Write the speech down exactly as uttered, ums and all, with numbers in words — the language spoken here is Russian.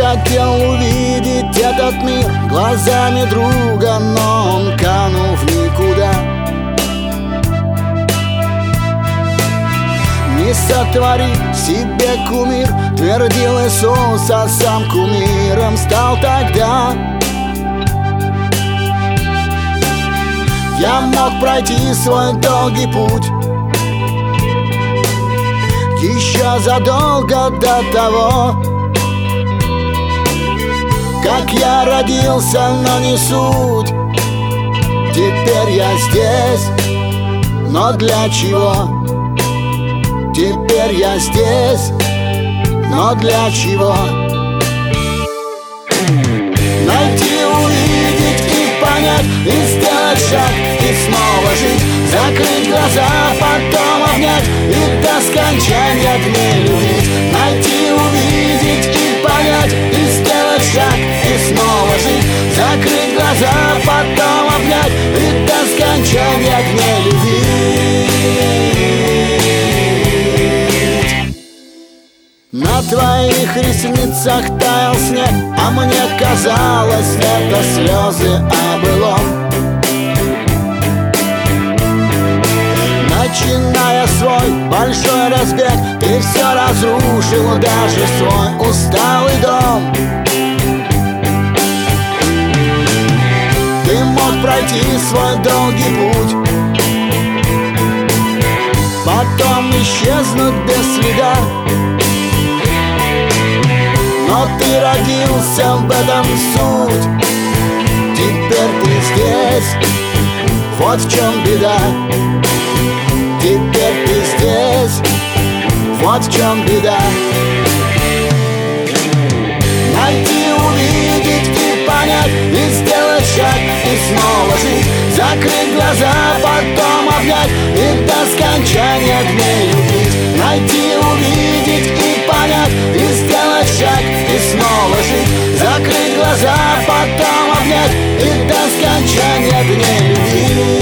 хотел увидеть этот мир глазами друга, но он канул в никуда. Не сотвори себе кумир, твердил Иисус, а сам кумиром стал тогда. Я мог пройти свой долгий путь еще задолго до того, как я родился, но не суть. Теперь я здесь, но для чего? Теперь я здесь, но для чего? Найти, увидеть и понять, и сделать шаг, и снова жить, закрыть глаза, потом обнять и до скончания дней любить. Найти, увидеть и понять, и сделать шаг, и снова жить, закрыть глаза, потом обнять и до скончания дней любить. На твоих ресницах таял снег, а мне казалось, это слезы о былом. Начиная свой большой разбег, ты все разрушил, даже свой усталый дом. Ты мог пройти свой долгий путь, потом исчезнуть без следа. Но ты родился, в этом суть. Теперь ты здесь, вот в чем беда. Теперь ты здесь, вот в чем беда. Найти, увидеть и понять, и сделать шаг, и снова жить, закрыть глаза, потом обнять и до скончания дней любить. Найти, увидеть и понять, и сделать шаг, и снова жить, закрыть глаза, потом обнять и до скончания дней любить.